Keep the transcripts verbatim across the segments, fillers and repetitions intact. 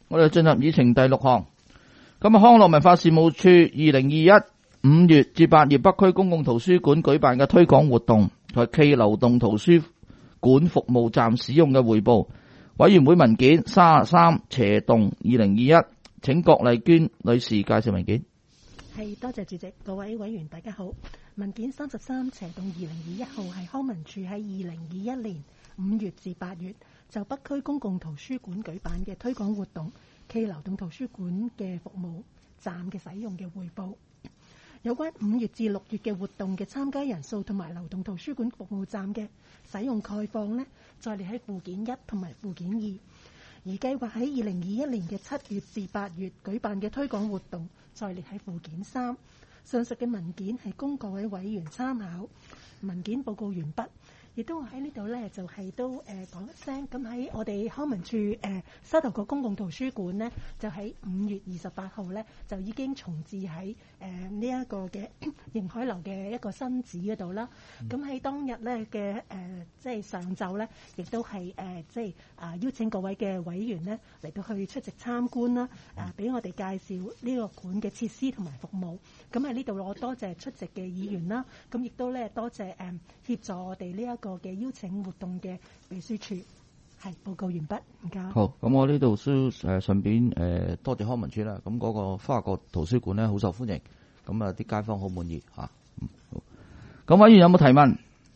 我哋進入議程第六項。今日康樂文化事務處二零二一五月至八月北區公共圖書館舉辦嘅推廣活動同暨流動圖書館服務站使用嘅匯報。委員會文件三十三斜洞二零二一，請郭麗娟女士介紹文件。 係，多謝主席，各位委員大家好。文件三十三斜洞二零二一號係康文署喺二零二一年五月至八月就北區公共圖書館舉辦嘅推廣活動暨流動圖書館嘅服務站嘅使用嘅匯報。有關五月至六月嘅活動嘅參加人數同埋流動圖書館服務站嘅使用概況呢，再列喺附件一同埋附件二。而計劃喺二零二一年嘅七月至八月舉辦嘅推廣活動，再列喺附件三。上述嘅文件係供各位委員參考。文件報告完畢，亦都喺呢度呢，就係、是、都誒、呃、講一聲。咁喺我哋康文署誒沙頭角公共圖書館呢，就喺五月二十八號呢，就已經重置喺誒呢一個嘅迎海樓嘅一個新址嗰度啦。咁喺、嗯、當日呢嘅誒即係上晝呢，亦都係誒即係啊邀請各位嘅委員呢嚟到去出席參觀啦。誒、呃、俾我哋介紹呢個館嘅設施同埋服務。咁喺呢度我多謝出席嘅議員啦。咁亦都咧多謝誒、嗯、協助我哋呢一個嘅邀請活動嘅秘書處。係報告完畢，唔該。 好，咁我呢度都誒順便誒、呃、多謝康文署啦。咁嗰個花國圖書館咧好受歡迎，咁啊啲街坊好滿意嚇。嗯，好。咁委員有冇提問？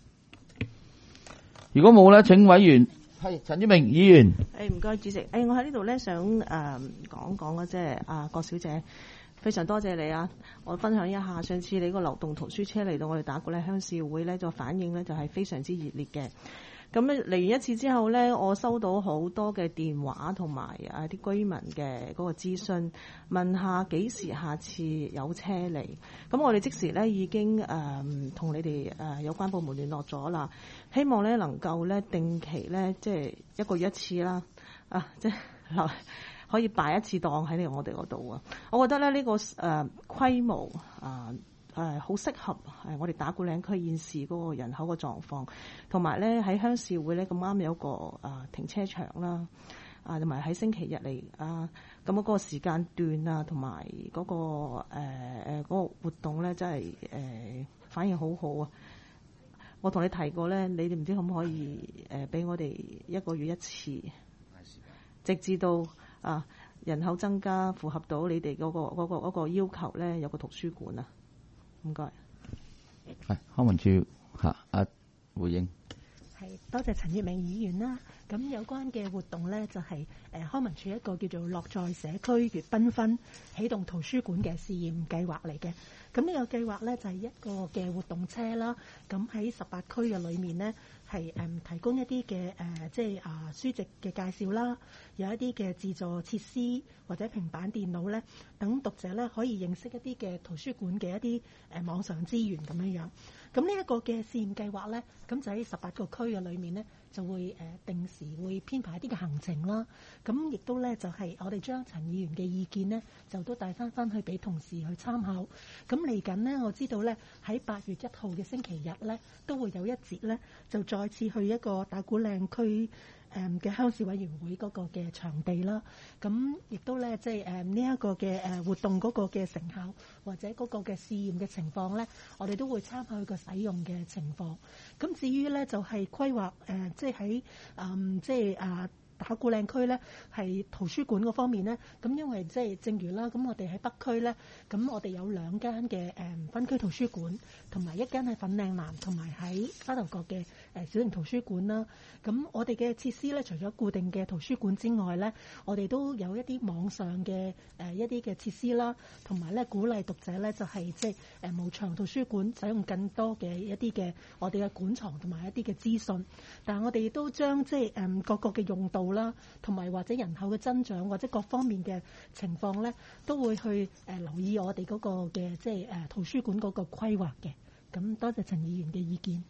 如果冇咧，請委員係陳志明議員。 誒唔該主席，誒、哎、我喺呢度咧想誒、呃、講講啊，即係啊郭小姐。非常多謝你啊！我分享一下上次你個流動圖書車嚟到我哋打鼓嶺鄉事會咧，就反應咧就係非常之熱烈嘅。咁咧嚟完一次之後咧，我收到好多嘅電話同埋啊啲居民嘅嗰個諮詢，問下幾時下次有車嚟。咁我哋即時咧已經誒同、呃、你哋誒、呃、有關部門聯絡咗啦，希望咧能夠咧定期咧即係一個月一次啦，啊即係留。可以擺一次檔喺你我哋嗰度啊！我覺得咧呢、這個誒、呃、規模啊誒好適合係我哋打鼓嶺區現時嗰個人口嘅狀況，同埋咧喺鄉事會咧咁啱有個啊、呃、停車場啦，啊同埋喺星期日嚟啊，咁嗰個時間段啊，同埋嗰個誒誒嗰個活動咧，真係誒、呃、反應好好啊！我同你提過咧，你哋唔知可唔可以誒俾、呃、我哋一個月一次，直至到。啊！人口增加符合到你哋嗰、嗰個嗰、嗰個嗰個要求咧，有個圖書館啊，唔該。 係康文署嚇啊回應。 係多謝陳月明議員啦。咁有關嘅活動咧，就係、是、誒康文署一個叫做樂在社區粵繽紛啟動圖書館嘅試驗計劃嚟嘅。咁呢個計劃咧就係、是、一個嘅活動車啦。咁喺十八區嘅裏面呢，係誒、嗯、提供一啲嘅誒即係啊書籍嘅介紹啦，有一啲嘅自助設施或者平板電腦咧，等讀者咧可以認識一啲嘅圖書館嘅一啲誒網上資源咁樣樣。咁呢一個嘅試驗計劃咧，咁就喺十八個區嘅裏面咧，就會誒定時會編排一啲嘅行程啦。咁亦都咧就係我哋將陳議員嘅意見咧，就都帶翻翻去俾同事去參考。咁嚟緊呢，我知道咧喺八月一號嘅星期日咧，都會有一節咧，就再次去一個打鼓嶺區誒嘅鄉事委員會嗰個嘅場地啦。咁亦都咧即係誒呢一個嘅誒活動嗰個嘅成效或者嗰個嘅試驗嘅情況咧，我哋都會參考佢個使用嘅情況。咁至於咧就係規劃誒，即係喺誒即係啊。打鼓嶺區咧係圖書館嗰方面咧，咁因為即係正如啦，咁我哋喺北區咧，咁我哋有兩間嘅誒分區圖書館，同埋一間喺粉嶺南，同埋喺沙頭角嘅誒小型圖書館啦。咁我哋嘅設施咧，除咗固定嘅圖書館之外咧，我哋都有一啲網上嘅誒一啲嘅設施啦，同埋咧鼓勵讀者咧就係即係誒無牆圖書館使用更多嘅一啲嘅我哋嘅館藏同埋一啲嘅資訊。但係我哋都將即係誒各個嘅用度啦，同埋或者人口嘅增長或者各方面嘅情況咧，都會去誒留意我哋嗰個嘅即係誒圖書館嗰個規劃嘅。咁多謝陳議員嘅意見。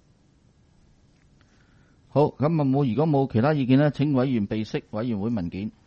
好，咁啊冇，如果冇其他意見咧，請委員備悉委員會文件。